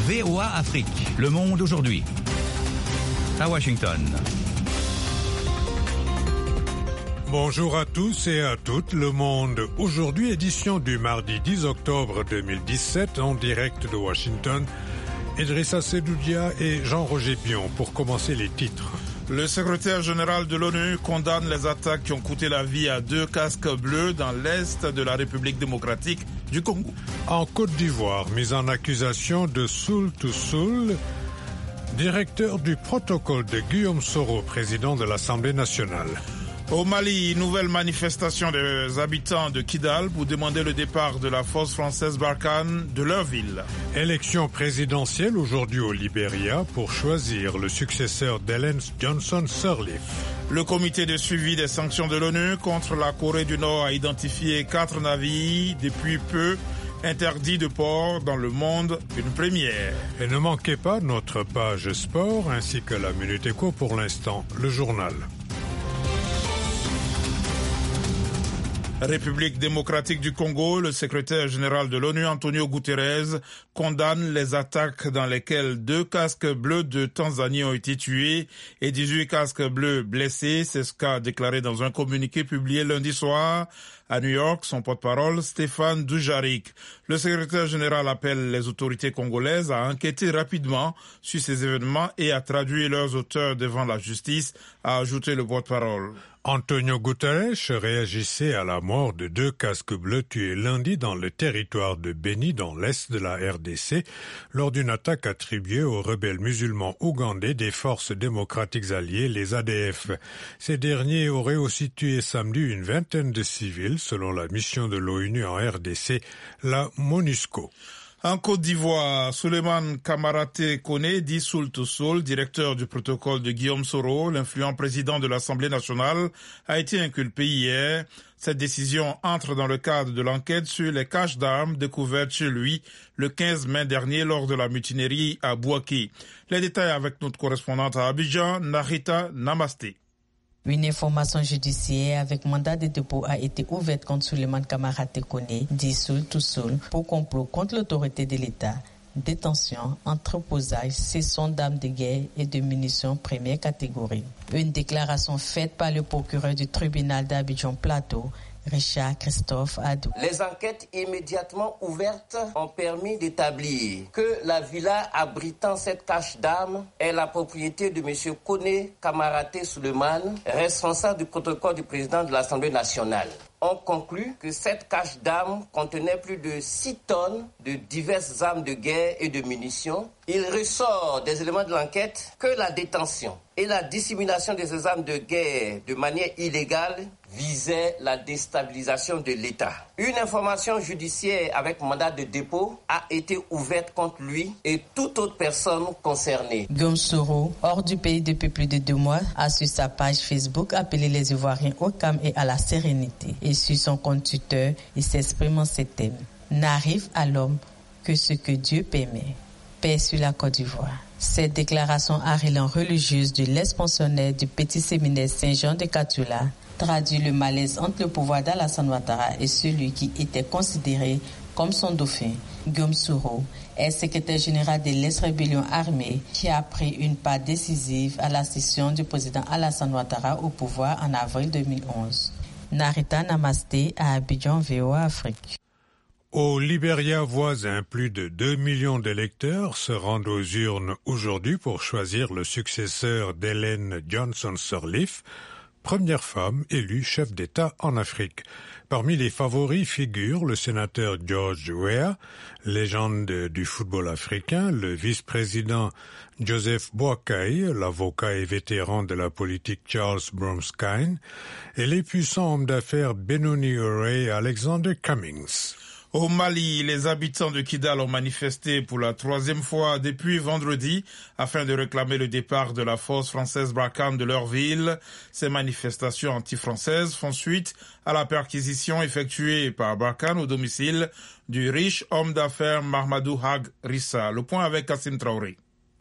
VOA Afrique, le monde aujourd'hui. À Washington. Bonjour à tous et à toutes, le monde aujourd'hui, édition du mardi 10 octobre 2017, en direct de Washington. Idrissa Sedoudia et Jean-Roger Bion pour commencer les titres. Le secrétaire général de l'ONU condamne les attaques qui ont coûté la vie à 2 casques bleus dans l'est de la République démocratique du Congo. En Côte d'Ivoire, mise en accusation de Soul to Soul, directeur du protocole de Guillaume Soro, président de l'Assemblée nationale. Au Mali, nouvelle manifestation des habitants de Kidal pour demander le départ de la force française Barkhane de leur ville. Élection présidentielle aujourd'hui au Libéria pour choisir le successeur d'Ellen Johnson Sirleaf. Le comité de suivi des sanctions de l'ONU contre la Corée du Nord a identifié 4 navires depuis peu interdits de port dans le monde, une première. Et ne manquez pas notre page sport ainsi que la Minute Éco pour l'instant, le journal. République démocratique du Congo, le secrétaire général de l'ONU, Antonio Guterres, condamne les attaques dans lesquelles 2 casques bleus de Tanzanie ont été tués et 18 casques bleus blessés. C'est ce qu'a déclaré dans un communiqué publié lundi soir à New York son porte-parole Stéphane Dujarric. Le secrétaire général appelle les autorités congolaises à enquêter rapidement sur ces événements et à traduire leurs auteurs devant la justice, a ajouté le porte-parole. Antonio Guterres réagissait à la mort de 2 casques bleus tués lundi dans le territoire de Beni, dans l'est de la RDC, lors d'une attaque attribuée aux rebelles musulmans ougandais des forces démocratiques alliées, les ADF. Ces derniers auraient aussi tué samedi une vingtaine de civils, selon la mission de l'ONU en RDC, la MONUSCO. En Côte d'Ivoire, Souleymane Kamaraté Koné, dit Soul to Soul, directeur du protocole de Guillaume Soro, l'influent président de l'Assemblée nationale, a été inculpé hier. Cette décision entre dans le cadre de l'enquête sur les caches d'armes découvertes chez lui le 15 mai dernier lors de la mutinerie à Bouaké. Les détails avec notre correspondante à Abidjan, Narita Namasté. Une information judiciaire avec mandat de dépôt a été ouverte contre Souleymane Kamaraté Koné, dit Soul to Soul, pour complot contre l'autorité de l'État, détention, entreposage, cession d'armes de guerre et de munitions première catégorie. Une déclaration faite par le procureur du tribunal d'Abidjan Plateau, Richard Christophe Adou. Les enquêtes immédiatement ouvertes ont permis d'établir que la villa abritant cette cache d'armes est la propriété de M. Koné Kamaraté Souleymane, responsable du protocole du président de l'Assemblée nationale. On conclut que cette cache d'armes contenait plus de 6 tonnes de diverses armes de guerre et de munitions. Il ressort des éléments de l'enquête que la détention et la dissémination de ces armes de guerre de manière illégale visait la déstabilisation de l'État. Une information judiciaire avec mandat de dépôt a été ouverte contre lui et toute autre personne concernée. Guillaume Soro, hors du pays depuis plus de 2 mois, a sur sa page Facebook appelé les Ivoiriens au calme et à la sérénité. Et sur son compte Twitter, il s'exprime en ces thèmes. N'arrive à l'homme que ce que Dieu permet. Paix sur la Côte d'Ivoire. Cette déclaration arrilant religieuse de l'ex-pensionnaire du petit séminaire Saint-Jean de Katula traduit le malaise entre le pouvoir d'Alassane Ouattara et celui qui était considéré comme son dauphin. Guillaume Soro est secrétaire général de l'ex-rébellion armée qui a pris une part décisive à la cession du président Alassane Ouattara au pouvoir en avril 2011. Narita Namasté à Abidjan, VOA Afrique. Au Libéria voisin, plus de 2 millions d'électeurs se rendent aux urnes aujourd'hui pour choisir le successeur d'Ellen Johnson Sirleaf, première femme élue chef d'État en Afrique. Parmi les favoris figurent le sénateur George Weah, légende du football africain, le vice-président Joseph Boakai, l'avocat et vétéran de la politique Charles Bromskine, et les puissants hommes d'affaires Benoni Urey et Alexander Cummings. Au Mali, les habitants de Kidal ont manifesté pour la 3e fois depuis vendredi afin de réclamer le départ de la force française Barkhane de leur ville. Ces manifestations anti-françaises font suite à la perquisition effectuée par Barkhane au domicile du riche homme d'affaires Mahamadou Hag Rissa. Le point avec Kassim Traoré.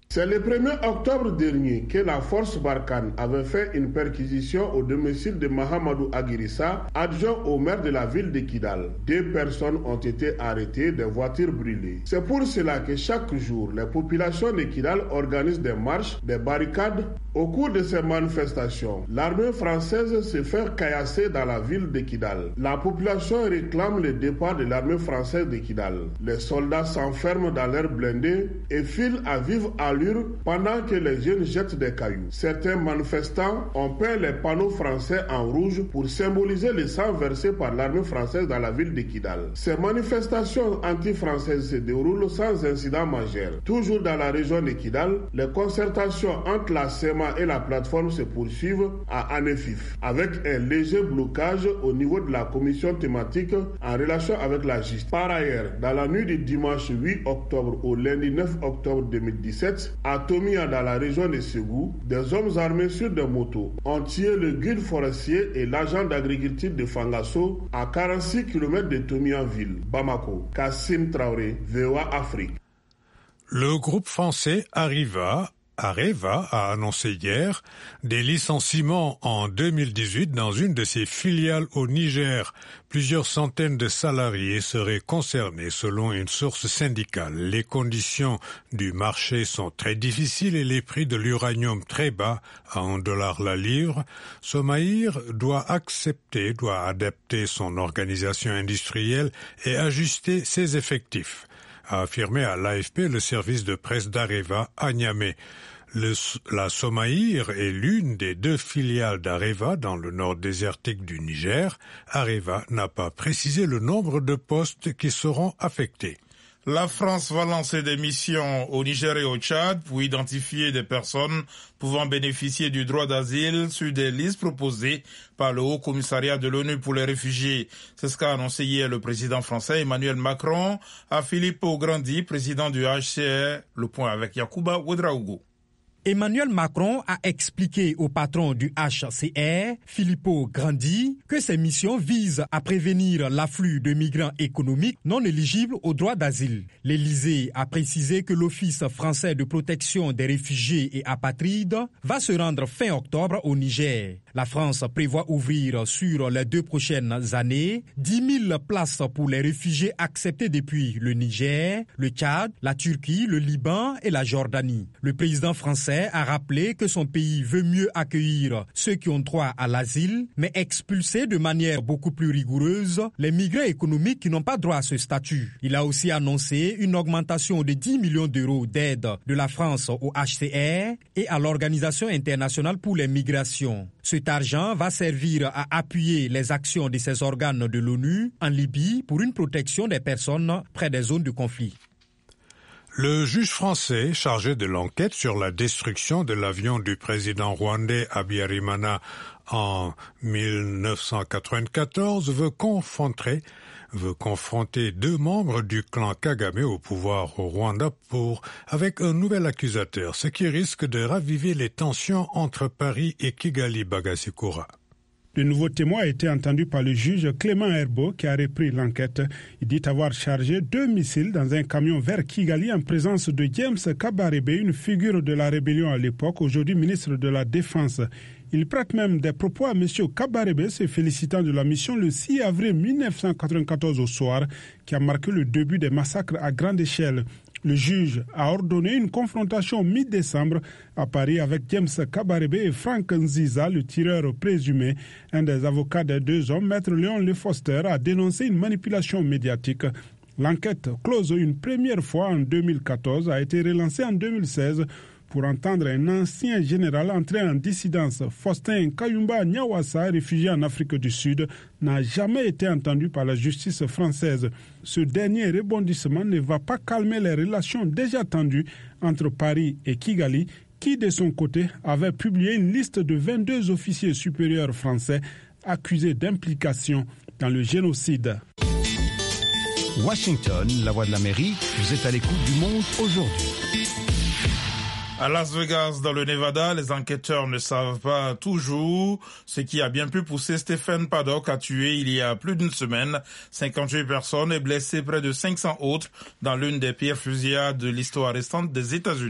C'est le 1er octobre dernier que la force Barkhane avait fait une perquisition au domicile de Mahamadou Aguirissa, adjoint au maire de la ville de Kidal. 2 personnes ont été arrêtées, des voitures brûlées. C'est pour cela que chaque jour, les populations de Kidal organisent des marches, des barricades. Au cours de ces manifestations, l'armée française se fait caillasser dans la ville de Kidal. La population réclame le départ de l'armée française de Kidal. Les soldats s'enferment dans leurs blindés et filent à vive allure pendant que les jeunes jettent des cailloux. Certains manifestants ont peint les panneaux français en rouge pour symboliser le sang versé par l'armée française dans la ville de Kidal. Ces manifestations anti-françaises se déroulent sans incident majeur. Toujours dans la région de Kidal, les concertations entre la SEMA et la plateforme se poursuivent à Anefif, avec un léger blocage au niveau de la commission thématique en relation avec la justice. Par ailleurs, dans la nuit du dimanche 8 octobre au lundi 9 octobre 2017, à Tomia, dans la région de Ségou, des hommes armés sur des motos ont tué le guide forestier et l'agent d'agriculture de Fangasso à 46 km de Tomia-ville, Bamako. Kassim Traoré, VOA Afrique. Le groupe français Areva a annoncé hier des licenciements en 2018 dans une de ses filiales au Niger. Plusieurs centaines de salariés seraient concernés selon une source syndicale. Les conditions du marché sont très difficiles et les prix de l'uranium très bas à $1 la livre. Somaïr doit adapter son organisation industrielle et ajuster ses effectifs, a affirmé à l'AFP le service de presse d'Areva à Niamey. La Somaïr est l'une des 2 filiales d'Areva dans le nord désertique du Niger. Areva n'a pas précisé le nombre de postes qui seront affectés. La France va lancer des missions au Niger et au Tchad pour identifier des personnes pouvant bénéficier du droit d'asile sur des listes proposées par le Haut Commissariat de l'ONU pour les réfugiés. C'est ce qu'a annoncé hier le président français Emmanuel Macron à Filippo Grandi, président du HCR. Le point avec Yacouba Ouedraogo. Emmanuel Macron a expliqué au patron du HCR, Filippo Grandi, que ces missions visent à prévenir l'afflux de migrants économiques non éligibles au droit d'asile. L'Élysée a précisé que l'Office français de protection des réfugiés et apatrides va se rendre fin octobre au Niger. La France prévoit ouvrir sur les 2 prochaines années 10 000 places pour les réfugiés acceptés depuis le Niger, le Tchad, la Turquie, le Liban et la Jordanie. Le président français a rappelé que son pays veut mieux accueillir ceux qui ont droit à l'asile, mais expulser de manière beaucoup plus rigoureuse les migrants économiques qui n'ont pas droit à ce statut. Il a aussi annoncé une augmentation de 10 millions d'euros d'aide de la France au HCR et à l'Organisation internationale pour les migrations. Cet argent va servir à appuyer les actions de ces organes de l'ONU en Libye pour une protection des personnes près des zones de conflit. Le juge français chargé de l'enquête sur la destruction de l'avion du président rwandais Habyarimana en 1994 veut confronter 2 membres du clan Kagame au pouvoir au Rwanda avec un nouvel accusateur, ce qui risque de raviver les tensions entre Paris et Kigali. Bagasikura. Le nouveau témoin a été entendu par le juge Clément Herbeau qui a repris l'enquête. Il dit avoir chargé 2 missiles dans un camion vers Kigali en présence de James Kabarebe, une figure de la rébellion à l'époque, aujourd'hui ministre de la Défense. Il prête même des propos à M. Kabarebe, se félicitant de la mission le 6 avril 1994 au soir, qui a marqué le début des massacres à grande échelle. Le juge a ordonné une confrontation mi-décembre à Paris avec James Kabarebe et Frank Nziza, le tireur présumé. Un des avocats des 2 hommes, Maître Léon Lefoster, a dénoncé une manipulation médiatique. L'enquête, close une première fois en 2014, a été relancée en 2016 pour entendre un ancien général entré en dissidence. Faustin Kayumba Nyawassa, réfugié en Afrique du Sud, n'a jamais été entendu par la justice française. Ce dernier rebondissement ne va pas calmer les relations déjà tendues entre Paris et Kigali, qui de son côté avait publié une liste de 22 officiers supérieurs français accusés d'implication dans le génocide. Washington, la voix de l'Amérique, vous êtes à l'écoute du monde aujourd'hui. À Las Vegas, dans le Nevada, les enquêteurs ne savent pas toujours ce qui a bien pu pousser Stephen Paddock à tuer il y a plus d'une semaine 58 personnes et blesser près de 500 autres dans l'une des pires fusillades de l'histoire récente des États-Unis.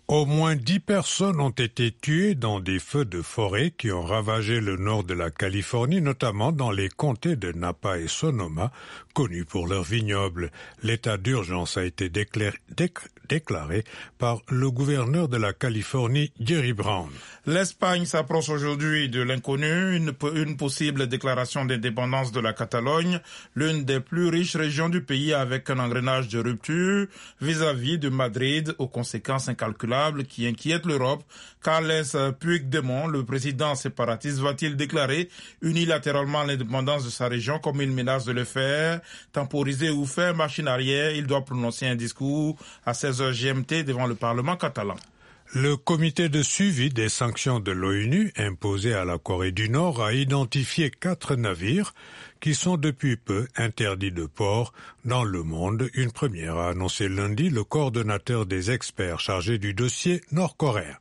Au moins 10 personnes ont été tuées dans des feux de forêt qui ont ravagé le nord de la Californie, notamment dans les comtés de Napa et Sonoma, connus pour leurs vignobles. L'état d'urgence a été déclaré par le gouverneur de la Californie, Jerry Brown. L'Espagne s'approche aujourd'hui de l'inconnu, une possible déclaration d'indépendance de la Catalogne, l'une des plus riches régions du pays avec un engrenage de rupture vis-à-vis de Madrid aux conséquences incalculables qui inquiètent l'Europe. Carles Puigdemont, le président séparatiste, va-t-il déclarer unilatéralement l'indépendance de sa région comme il menace de le faire? Temporiser ou faire machine arrière, il doit prononcer un discours à 16h GMT devant le Parlement catalan. Le comité de suivi des sanctions de l'ONU imposées à la Corée du Nord a identifié 4 navires qui sont depuis peu interdits de port dans le monde. Une première a annoncé lundi le coordonnateur des experts chargé du dossier nord-coréen.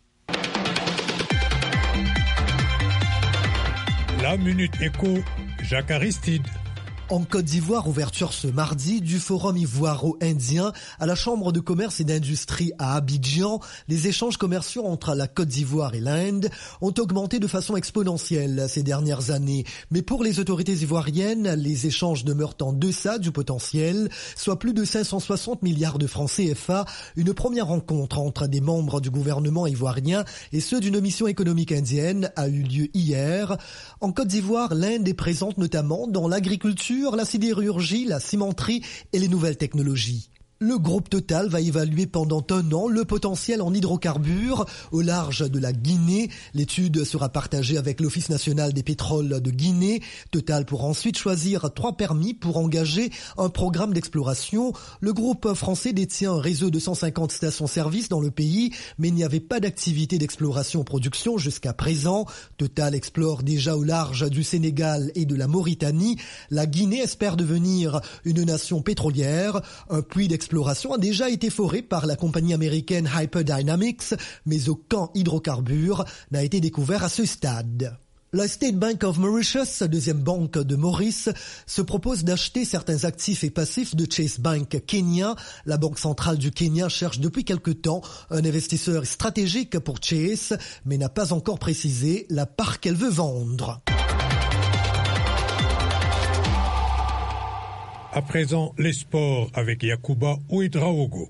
La Minute Éco, Jacques Aristide. En Côte d'Ivoire, ouverture ce mardi du Forum ivoiro-indien à la Chambre de commerce et d'industrie à Abidjan. Les échanges commerciaux entre la Côte d'Ivoire et l'Inde ont augmenté de façon exponentielle ces dernières années. Mais pour les autorités ivoiriennes, les échanges demeurent en deçà du potentiel, soit plus de 560 milliards de francs CFA. Une première rencontre entre des membres du gouvernement ivoirien et ceux d'une mission économique indienne a eu lieu hier. En Côte d'Ivoire, l'Inde est présente notamment dans l'agriculture, la sidérurgie, la cimenterie et les nouvelles technologies. Le groupe Total va évaluer pendant un an le potentiel en hydrocarbures au large de la Guinée. L'étude sera partagée avec l'Office national des pétroles de Guinée. Total pourra ensuite choisir 3 permis pour engager un programme d'exploration. Le groupe français détient un réseau de 150 stations-service dans le pays, mais il n'y avait pas d'activité d'exploration-production jusqu'à présent. Total explore déjà au large du Sénégal et de la Mauritanie. La Guinée espère devenir une nation pétrolière. Un puits d'exploration a déjà été foré par la compagnie américaine Hyperdynamics, mais aucun hydrocarbure n'a été découvert à ce stade. La State Bank of Mauritius, deuxième banque de Maurice, se propose d'acheter certains actifs et passifs de Chase Bank Kenya. La Banque centrale du Kenya cherche depuis quelque temps un investisseur stratégique pour Chase, mais n'a pas encore précisé la part qu'elle veut vendre. À présent, les sports avec Yacouba Ouedraogo.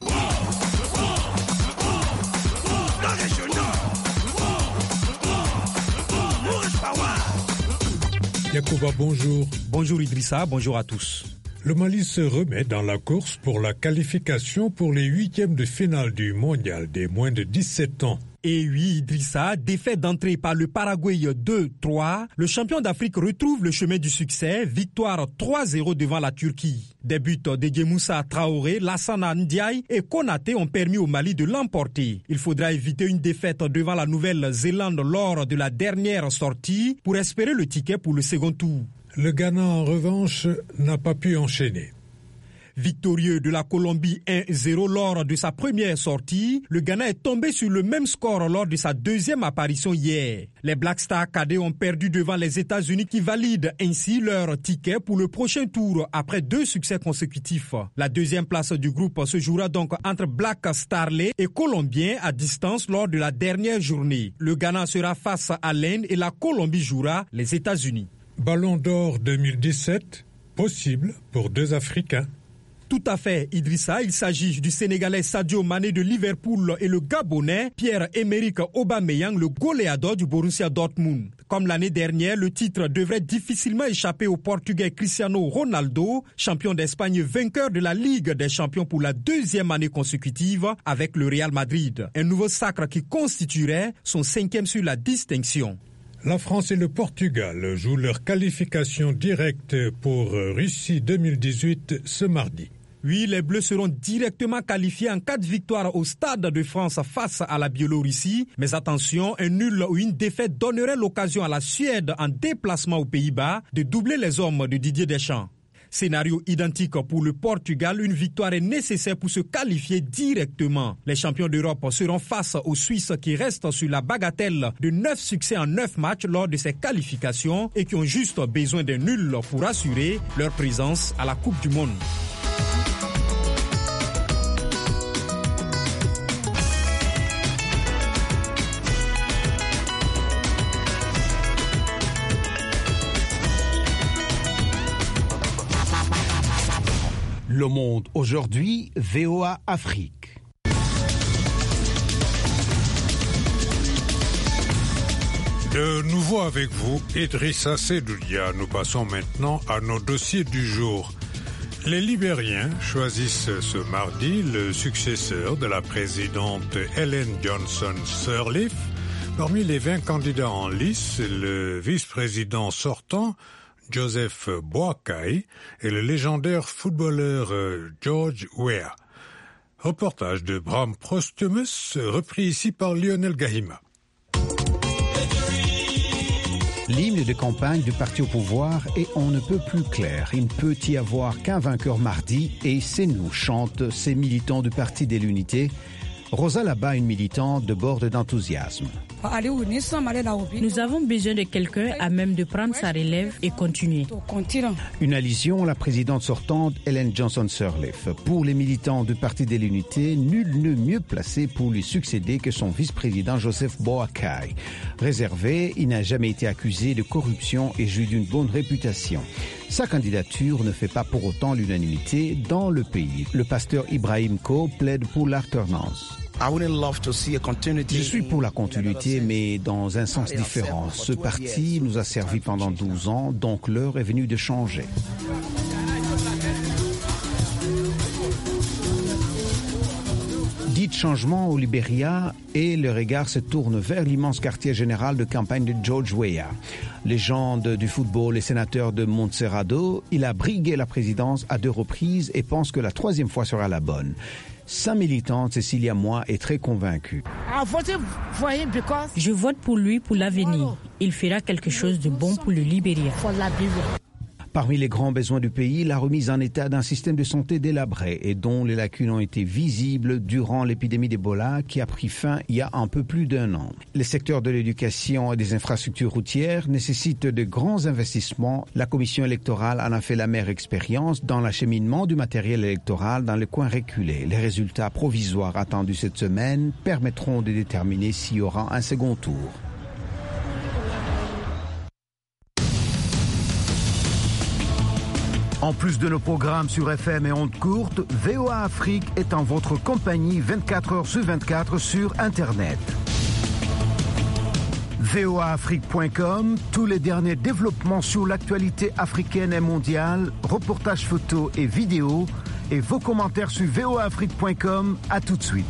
Yacouba, bonjour. Bonjour Idrissa, bonjour à tous. Le Mali se remet dans la course pour la qualification pour les 8e de finale du mondial des moins de 17 ans. Et oui, Idrissa, défaite d'entrée par le Paraguay 2-3, le champion d'Afrique retrouve le chemin du succès, victoire 3-0 devant la Turquie. Des buts de Guemoussa Traoré, Lassana Ndiaye et Konaté ont permis au Mali de l'emporter. Il faudra éviter une défaite devant la Nouvelle-Zélande lors de la dernière sortie pour espérer le ticket pour le second tour. Le Ghana, en revanche, n'a pas pu enchaîner. Victorieux de la Colombie 1-0 lors de sa première sortie, le Ghana est tombé sur le même score lors de sa deuxième apparition hier. Les Black Stars cadets ont perdu devant les États-Unis qui valident ainsi leur ticket pour le prochain tour après 2 succès consécutifs. La deuxième place du groupe se jouera donc entre Black Starlets et Colombiens à distance lors de la dernière journée. Le Ghana sera face à l'Inde et la Colombie jouera les États-Unis. Ballon d'or 2017, possible pour 2 Africains. Tout à fait, Idrissa. Il s'agit du Sénégalais Sadio Mané de Liverpool et le Gabonais Pierre-Emerick Aubameyang, le goléador du Borussia Dortmund. Comme l'année dernière, le titre devrait difficilement échapper au Portugais Cristiano Ronaldo, champion d'Espagne, vainqueur de la Ligue des champions pour la 2e année consécutive avec le Real Madrid. Un nouveau sacre qui constituerait son 5e sur la distinction. La France et le Portugal jouent leur qualification directe pour Russie 2018 ce mardi. Oui, les Bleus seront directement qualifiés en cas de victoire au Stade de France face à la Biélorussie. Mais attention, un nul ou une défaite donnerait l'occasion à la Suède en déplacement aux Pays-Bas de doubler les hommes de Didier Deschamps. Scénario identique pour le Portugal, une victoire est nécessaire pour se qualifier directement. Les champions d'Europe seront face aux Suisses qui restent sur la bagatelle de 9 succès en 9 matchs lors de ces qualifications et qui ont juste besoin d'un nul pour assurer leur présence à la Coupe du Monde. Le Monde aujourd'hui, VOA Afrique. De nouveau avec vous, Idrissa Seloudia. Nous passons maintenant à nos dossiers du jour. Les Libériens choisissent ce mardi le successeur de la présidente Ellen Johnson Sirleaf. Parmi les 20 candidats en lice, le vice-président sortant, Joseph Boakai, et le légendaire footballeur George Weah. Reportage de Bram Prostumus, repris ici par Lionel Gahima. L'hymne de campagne du parti au pouvoir est on ne peut plus clair. Il ne peut y avoir qu'un vainqueur mardi et c'est nous, chantent ces militants du Parti de l'Unité. Rosa Laba, une militante, déborde d'enthousiasme. Nous avons besoin de quelqu'un à même de prendre sa relève et continuer. Une allusion à la présidente sortante Ellen Johnson Sirleaf. Pour les militants du Parti de l'Unité, nul n'est mieux placé pour lui succéder que son vice-président Joseph Boakai. Réservé, il n'a jamais été accusé de corruption et jouit d'une bonne réputation. Sa candidature ne fait pas pour autant l'unanimité dans le pays. Le pasteur Ibrahim Ko plaide pour l'alternance. Je suis pour la continuité, mais dans un sens différent. Ce parti nous a servi pendant 12 ans, donc l'heure est venue de changer. Dit changement au Libéria et le regard se tourne vers l'immense quartier général de campagne de George Weah. Légende du football et sénateur de Montserrado, il a brigué la présidence à 2 reprises et pense que la 3e fois sera la bonne. Sa militante, Cécilia Moi, est très convaincue. Je vote pour lui pour l'avenir. Il fera quelque chose de bon pour le Libéria. Parmi les grands besoins du pays, la remise en état d'un système de santé délabré et dont les lacunes ont été visibles durant l'épidémie d'Ebola qui a pris fin il y a un peu plus d'1 an. Les secteurs de l'éducation et des infrastructures routières nécessitent de grands investissements. La commission électorale en a fait la meilleure expérience dans l'acheminement du matériel électoral dans les coins reculés. Les résultats provisoires attendus cette semaine permettront de déterminer s'il y aura un second tour. En plus de nos programmes sur FM et ondes courtes, VOA Afrique est en votre compagnie 24 heures sur 24 sur Internet. voaafrique.com, tous les derniers développements sur l'actualité africaine et mondiale, reportages photos et vidéos, et vos commentaires sur voaafrique.com. À tout de suite.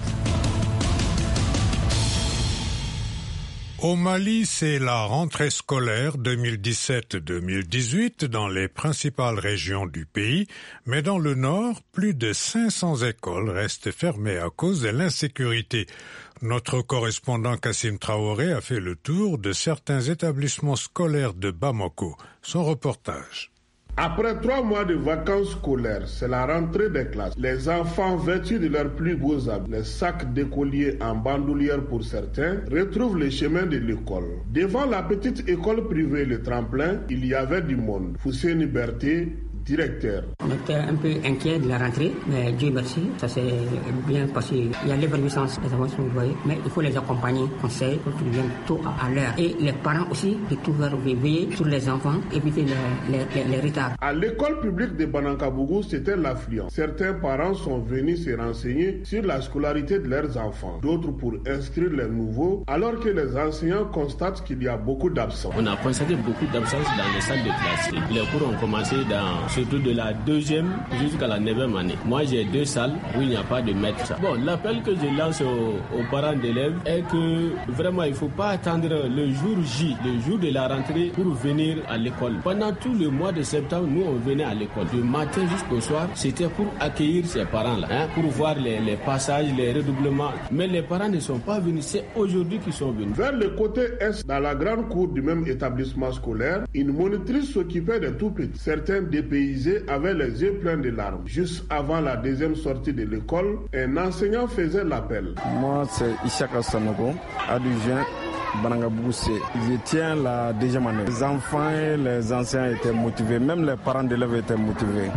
Au Mali, c'est la rentrée scolaire 2017-2018 dans les principales régions du pays, mais dans le nord, plus de 500 écoles restent fermées à cause de l'insécurité. Notre correspondant Kassim Traoré a fait le tour de certains établissements scolaires de Bamako. Son reportage. Après 3 mois de vacances scolaires, c'est la rentrée des classes. Les enfants vêtus de leurs plus beaux habits, les sacs d'écoliers en bandoulière pour certains, retrouvent le chemin de l'école. Devant la petite école privée Le Tremplin, il y avait du monde. Fousseni Berté, directeur. On était un peu inquiets de la rentrée, mais Dieu merci, ça s'est bien passé. Il y a l'évaluation, les enfants sont envoyés, mais il faut les accompagner, conseiller pour qu'ils viennent tôt à l'heure. Et les parents aussi, de tout veiller sur les enfants, éviter les retards. À l'école publique de Banankabougou, c'était l'affluence. Certains parents sont venus se renseigner sur la scolarité de leurs enfants, d'autres pour inscrire les nouveaux, alors que les enseignants constatent qu'il y a beaucoup d'absents. On a constaté beaucoup d'absences dans les salles de classe. Les cours ont commencé surtout de la 2e jusqu'à la 9e année. Moi, j'ai 2 salles où il n'y a pas de maître. Bon, l'appel que je lance aux parents d'élèves est que vraiment, il ne faut pas attendre le jour J, le jour de la rentrée pour venir à l'école. Pendant tout le mois de septembre, nous, on venait à l'école. Du matin jusqu'au soir, c'était pour accueillir ces parents-là, pour voir les passages, les redoublements. Mais les parents ne sont pas venus, c'est aujourd'hui qu'ils sont venus. Vers le côté est, dans la grande cour du même établissement scolaire, une monitrice s'occupait des tout-petits. Certains dépaysés avaient les yeux pleins de larmes. Juste avant la 2e sortie de l'école, un enseignant faisait l'appel. Moi, c'est Ishaka Sanogo, adjoint Banankabougou. Je tiens la 2e année. Les enfants et les anciens étaient motivés, même les parents d'élèves étaient motivés.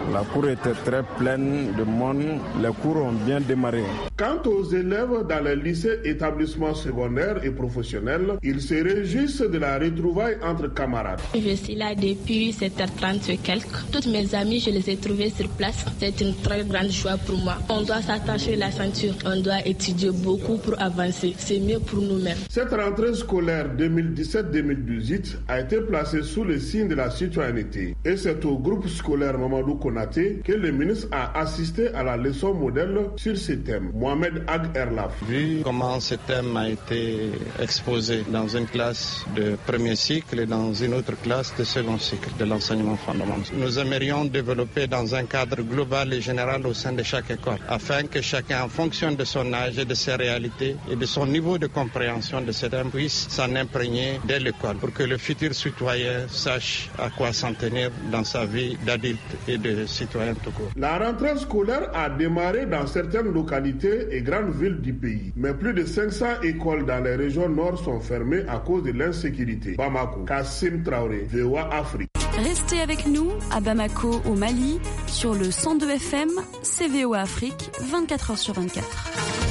La cour était très pleine de monde. Les cours ont bien démarré. Quant aux élèves dans les lycées, établissements secondaires et professionnels, ils se réjouissent de la retrouvaille entre camarades. Je suis là depuis 7h30 et quelques. Toutes mes amies, je les ai trouvées sur place. C'est une très grande joie pour moi. On doit s'attacher la ceinture. On doit étudier beaucoup pour avancer. C'est mieux pour nous-mêmes. Cette rentrée scolaire 2017-2018 a été placée sous le signe de la citoyenneté. Et c'est au groupe scolaire Mamadou Konaté que le ministre a assisté à la leçon modèle sur ce thème. Mohamed Ag Erlaf. Vu comment ce thème a été exposé dans une classe de premier cycle et dans une autre classe de second cycle de l'enseignement fondamental, nous aimerions développer dans un cadre global et général au sein de chaque école, afin que chacun, en fonction de son âge et de ses réalités et de son niveau de compréhension de ce thème, puisse s'en imprégner dès l'école, pour que le futur citoyen sache à quoi s'en tenir dans sa vie d'adulte et de citoyen tout court. La rentrée scolaire a démarré dans certaines localités et grandes villes du pays, mais plus de 500 écoles dans les régions nord sont fermées à cause de l'insécurité. Bamako, Kassim Traoré, VOA Afrique. Restez avec nous à Bamako au Mali sur le 102 FM, c'est VOA Afrique, 24h sur 24.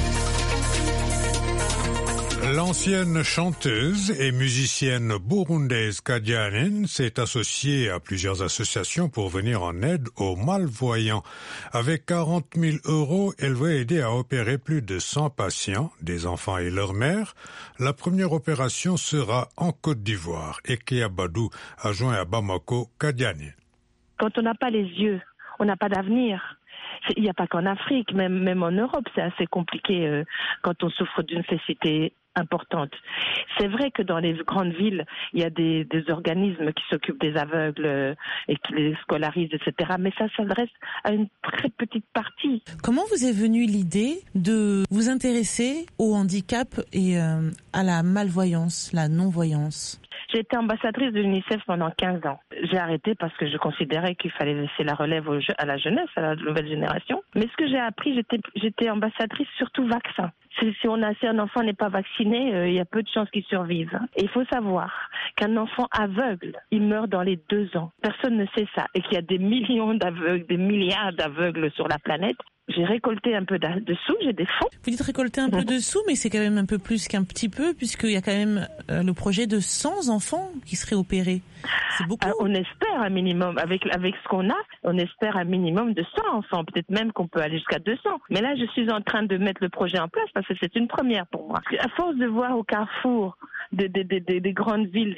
L'ancienne chanteuse et musicienne burundaise Kadianen s'est associée à plusieurs associations pour venir en aide aux malvoyants. Avec 40 000 €, elle veut aider à opérer plus de 100 patients, des enfants et leurs mères. La première opération sera en Côte d'Ivoire. Eke Abadou a joint à Bamako Kadianen. Quand on n'a pas les yeux, on n'a pas d'avenir. Il n'y a pas qu'en Afrique, même en Europe, c'est assez compliqué quand on souffre d'une cécité importante. C'est vrai que dans les grandes villes, il y a des organismes qui s'occupent des aveugles et qui les scolarisent, etc. Mais ça s'adresse à une très petite partie. Comment vous est venue l'idée de vous intéresser au handicap et à la malvoyance, la non-voyance ? J'ai été ambassadrice de l'UNICEF pendant 15 ans. J'ai arrêté parce que je considérais qu'il fallait laisser la relève à la jeunesse, à la nouvelle génération. Mais ce que j'ai appris, j'étais ambassadrice surtout vaccin. Si un enfant n'est pas vacciné, il y a peu de chances qu'il survive. Et il faut savoir qu'un enfant aveugle, il meurt dans les 2 ans. Personne ne sait ça. Et qu'il y a des millions d'aveugles, des milliards d'aveugles sur la planète. J'ai récolté un peu de sous, j'ai des fonds. Vous dites récolter un peu de sous, mais c'est quand même un peu plus qu'un petit peu, puisqu'il y a quand même le projet de 100 enfants qui seraient opérés. C'est beaucoup. On espère un minimum, avec ce qu'on a, on espère un minimum de 100 enfants, peut-être même qu'on peut aller jusqu'à 200. Mais là, je suis en train de mettre le projet en place parce que c'est une première pour moi. À force de voir au carrefour des grandes villes,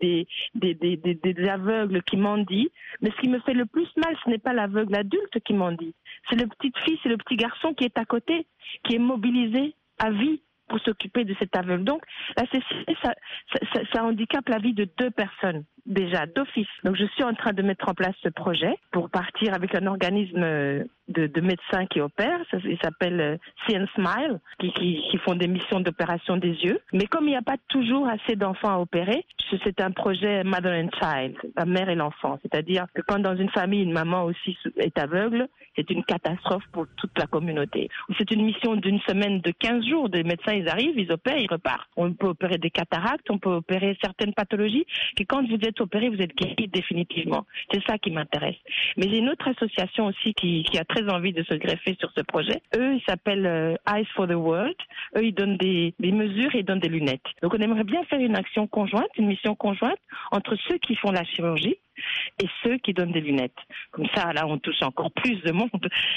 des aveugles qui mendient, mais ce qui me fait le plus mal, ce n'est pas l'aveugle adulte qui mendie. C'est le petite fille, c'est le petit garçon qui est à côté, qui est mobilisé à vie pour s'occuper de cet aveugle. Donc, la cécité, ça handicape la vie de 2 personnes, déjà, d'office. Donc, je suis en train de mettre en place ce projet pour partir avec un organisme de médecins qui opèrent. Il s'appelle See and Smile, qui font des missions d'opération des yeux. Mais comme il n'y a pas toujours assez d'enfants à opérer, c'est un projet Mother and Child, la mère et l'enfant. C'est-à-dire que quand dans une famille, une maman aussi est aveugle, c'est une catastrophe pour toute la communauté. C'est une mission d'une semaine, de 15 jours. Des médecins, ils arrivent, ils opèrent, ils repartent. On peut opérer des cataractes, on peut opérer certaines pathologies, que quand vous êtes opéré, vous êtes guéri définitivement. C'est ça qui m'intéresse. Mais j'ai une autre association aussi qui a très envie de se greffer sur ce projet. Eux, ils s'appellent Eyes for the World. Eux, ils donnent des mesures et ils donnent des lunettes. Donc, on aimerait bien faire une action conjointe, une mission conjointe entre ceux qui font la chirurgie et ceux qui donnent des lunettes. Comme ça, là, on touche encore plus de monde.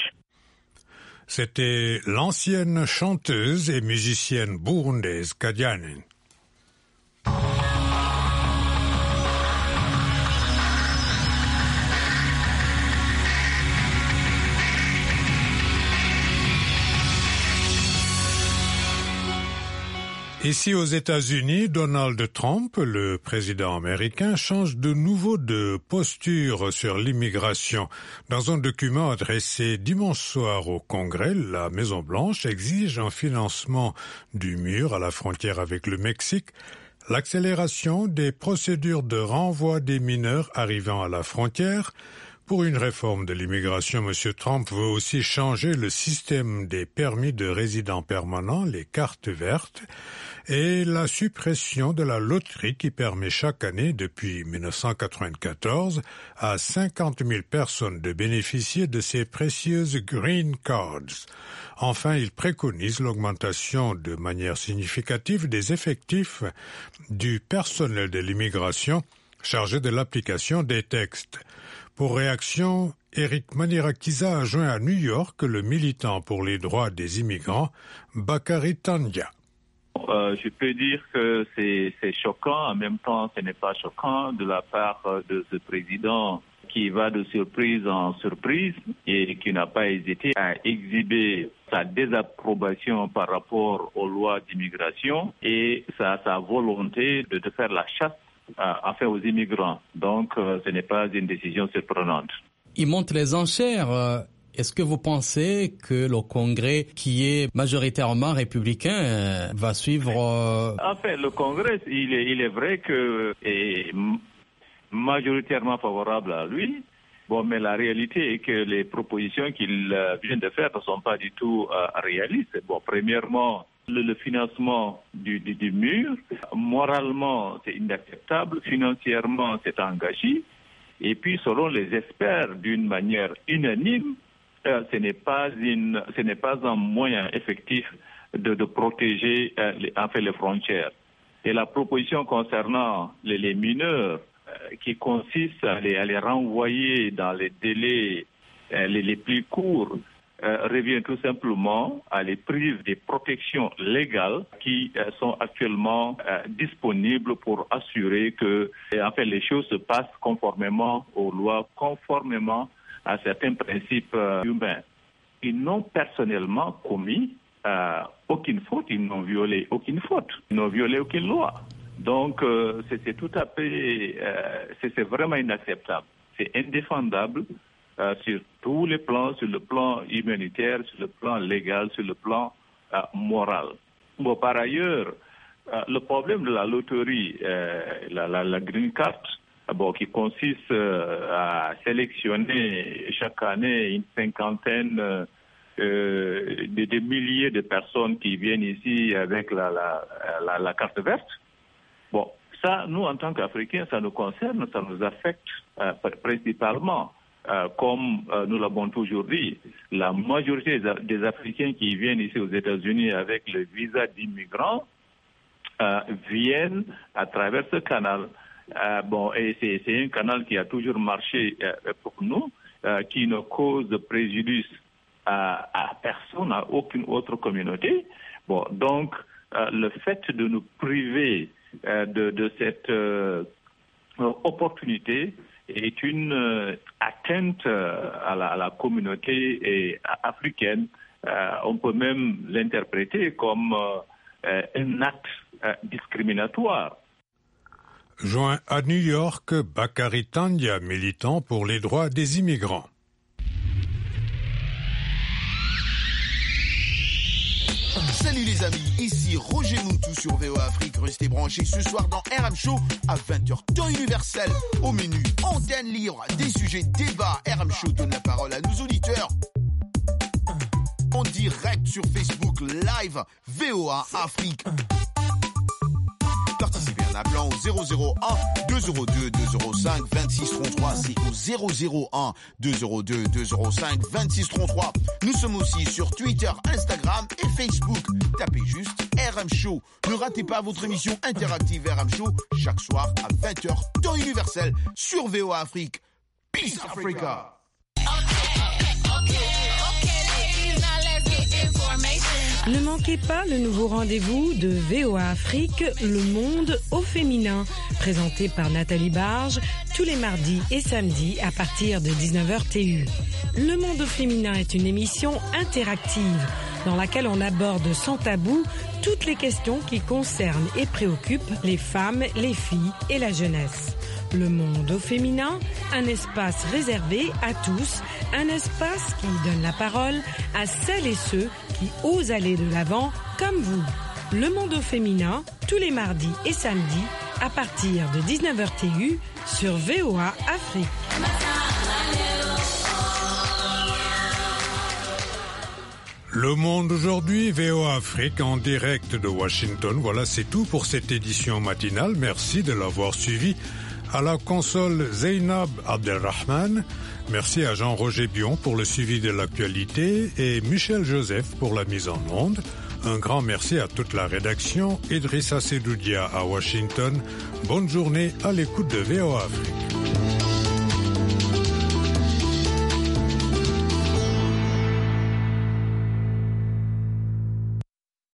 C'était l'ancienne chanteuse et musicienne burundaise Kadianen. Ici aux États-Unis, Donald Trump, le président américain, change de nouveau de posture sur l'immigration. Dans un document adressé dimanche soir au Congrès, la Maison-Blanche exige un financement du mur à la frontière avec le Mexique, l'accélération des procédures de renvoi des mineurs arrivant à la frontière, Pour une réforme de l'immigration, M. Trump veut aussi changer le système des permis de résidents permanents, les cartes vertes, et la suppression de la loterie qui permet chaque année, depuis 1994, à 50 000 personnes de bénéficier de ces précieuses green cards. Enfin, il préconise l'augmentation de manière significative des effectifs du personnel de l'immigration chargé de l'application des textes. Pour réaction, Eric Manirakiza a joint à New York le militant pour les droits des immigrants, Bakary Tandja. Je peux dire que c'est choquant, en même temps ce n'est pas choquant de la part de ce président qui va de surprise en surprise et qui n'a pas hésité à exhiber sa désapprobation par rapport aux lois d'immigration et sa volonté de faire la chasse aux immigrants. Donc ce n'est pas une décision surprenante. Il monte les enchères. Est-ce que vous pensez que le Congrès, qui est majoritairement républicain, va suivre le Congrès, il est vrai que est majoritairement favorable à lui. Bon, mais la réalité est que les propositions qu'il vient de faire ne sont pas du tout réalistes. Bon, premièrement, le financement du mur, moralement, c'est inacceptable. Financièrement, c'est engagé. Et puis, selon les experts, d'une manière unanime, ce n'est pas un moyen effectif de protéger les frontières. Et la proposition concernant les mineurs, qui consiste à les renvoyer dans les délais les plus courts, revient tout simplement à les priver des protections légales qui sont actuellement disponibles pour assurer que les choses se passent conformément aux lois, conformément à certains principes humains. Ils n'ont personnellement commis aucune faute, ils n'ont violé aucune faute, ils n'ont violé aucune loi. Donc c'est tout à fait, c'est vraiment inacceptable, c'est indéfendable sur tous les plans, sur le plan humanitaire, sur le plan légal, sur le plan moral. Bon, par ailleurs, le problème de la loterie, la green card, qui consiste à sélectionner chaque année une cinquantaine de milliers de personnes qui viennent ici avec la carte verte. Bon, ça, nous, en tant qu'Africains, ça nous concerne, ça nous affecte principalement. Comme nous l'avons toujours dit, la majorité des Africains qui viennent ici aux États-Unis avec le visa d'immigrants viennent à travers ce canal. Et c'est un canal qui a toujours marché pour nous, qui ne cause de préjudice à personne, à aucune autre communauté. Bon, donc le fait de nous priver de cette opportunité est une atteinte à la communauté africaine. On peut même l'interpréter comme un acte discriminatoire. Joint à New York, Bakary Tandja, militant pour les droits des immigrants. Salut les amis, ici Roger Moutou sur VOA Afrique. Restez branchés ce soir dans RM Show à 20h, temps universel. Au menu, antenne libre, des sujets, débats. RM Show donne la parole à nos auditeurs. En direct sur Facebook Live, VOA Afrique. Participez en appelant au 001 202 205 26 33. C'est au 001 202 205 26 33. Nous sommes aussi sur Twitter, Instagram et Facebook. Tapez juste RM Show. Ne ratez pas votre émission interactive RM Show chaque soir à 20h, temps universel sur VOA Afrique. Peace Africa. Ne manquez pas le nouveau rendez-vous de VOA Afrique, Le Monde au féminin, présenté par Nathalie Barge tous les mardis et samedis à partir de 19h TU. Le Monde au féminin est une émission interactive dans laquelle on aborde sans tabou toutes les questions qui concernent et préoccupent les femmes, les filles et la jeunesse. Le Monde au féminin, un espace réservé à tous, un espace qui donne la parole à celles et ceux qui osent aller de l'avant comme vous. Le Monde au féminin, tous les mardis et samedis à partir de 19h TU sur VOA Afrique. Le Monde aujourd'hui, VOA Afrique en direct de Washington. Voilà, c'est tout pour cette édition matinale. Merci de l'avoir suivi. À la console, Zeynab Abdelrahman. Merci à Jean-Roger Bion pour le suivi de l'actualité et Michel Joseph pour la mise en onde. Un grand merci à toute la rédaction. Idrissa Sedoudia à Washington. Bonne journée à l'écoute de VOA Afrique.